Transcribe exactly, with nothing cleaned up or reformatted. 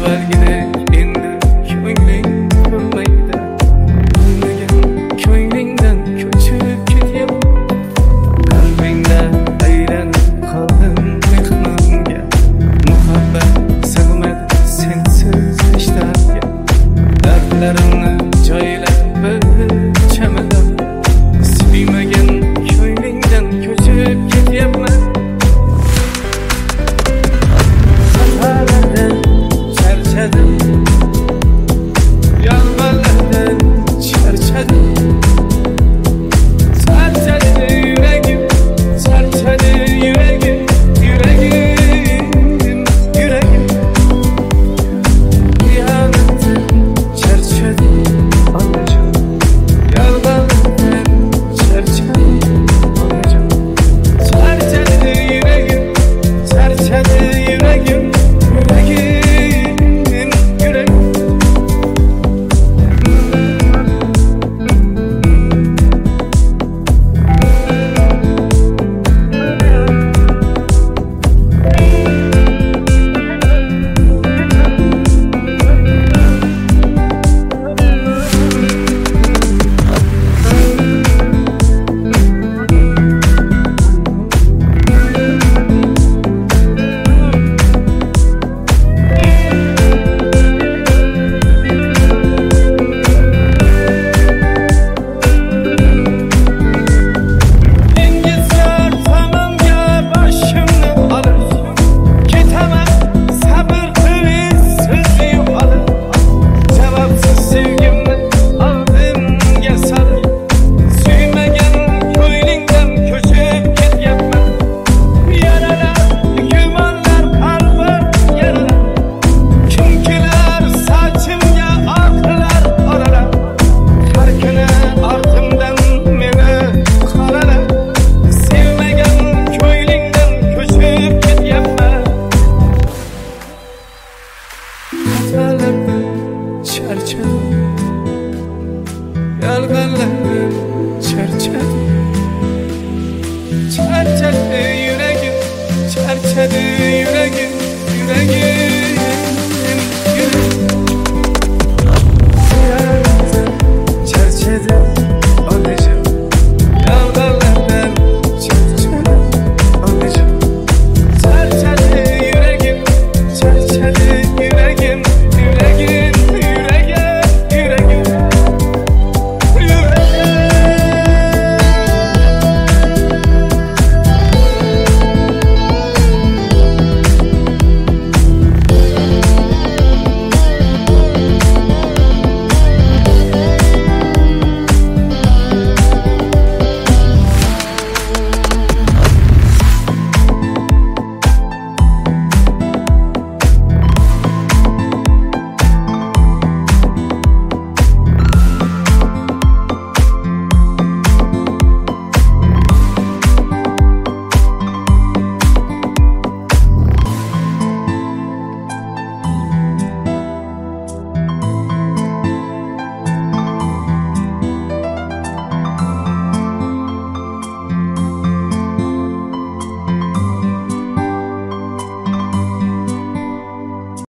avvalgidek endi ko'ngling bo'lmaydi. Bilmagan ko'nglingdan ko'chib ketyapman. Qalbingda aylanib qoldim mehmonga. Muhabbat sig'madi sensiz ishlarga. Dardlarimni joylab bir chamadon. Suymagan ko'nglingdan ko'chib ketyapman. Safarlardan charchadim, yolg'onlardan charchadim. Charchadi yuragim, charchadi yuragim, yuragim, yuragim. Xiyonatdan charchadim, onajon. Yolg'onlardan charchadim, onajon. Charchadi yuragim, charchadi yuragim, yuragim, yuragim. Dengizler tamamga başımni alır, ketemem sabır kılıçsız yo'qolib. Cevapsız sevgimni aldım yasadım. Suymagan ko'nglingdan ko'chib ketyapman. Yaralar, gumonlar, qalbim yaralar. Kim kelar sochimga oqlar oralar. Har kuni ortimdan meni qaralar. Sevmagan ko'nglingdan ko'chib ketyapman. Xatolardan charchadim, yolg'onlardan charchadim. Charchadi yuragim, charchadi yuragim, yuragim.